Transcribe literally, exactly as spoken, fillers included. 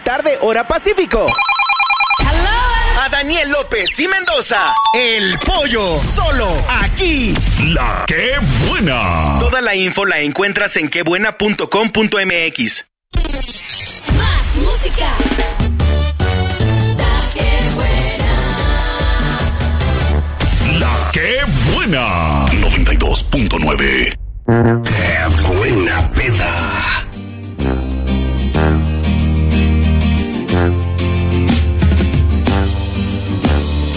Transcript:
tarde, hora Pacífico. A Daniel López y Mendoza, El Pollo, solo aquí. La Qué Buena. Toda la info la encuentras en quebuena punto com punto mx. Más música. La Qué Buena. La Qué Buena. noventa y dos punto nueve.